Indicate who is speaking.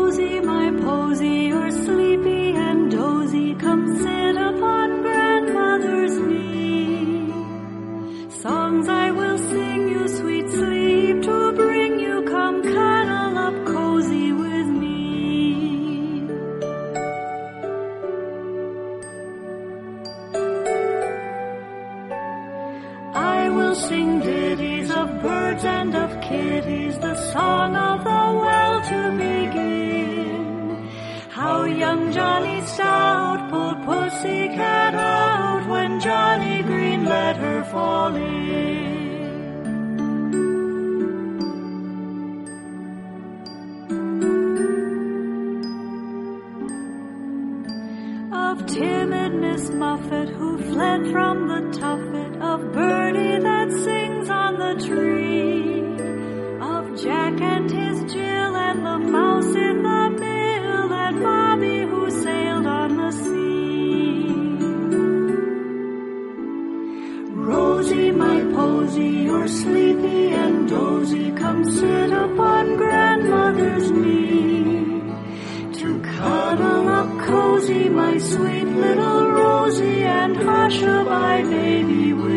Speaker 1: Rosie, my posy, you're sleepy and dozy. Come sit upon grandmother's knee. Songs I will sing you, sweet sleep to bring you. Come cuddle up cozy with me. I will sing ditties of birds and of kitties, the song of the well to begin. How young Johnny Stout pulled Pussycat out when Johnny Green let her fall in. Of timid Miss Muffet who fled from the tuffet, of Birdie that sings on the tree, of Jack and his Jill and the mouse in the mill, and Bobby who sailed on the sea. Rosie, my posy, you're sleepy and dozy. Come sit upon grandmother's knee to cuddle up cozy, my sweet little Rosie, and hush-a-bye, baby, with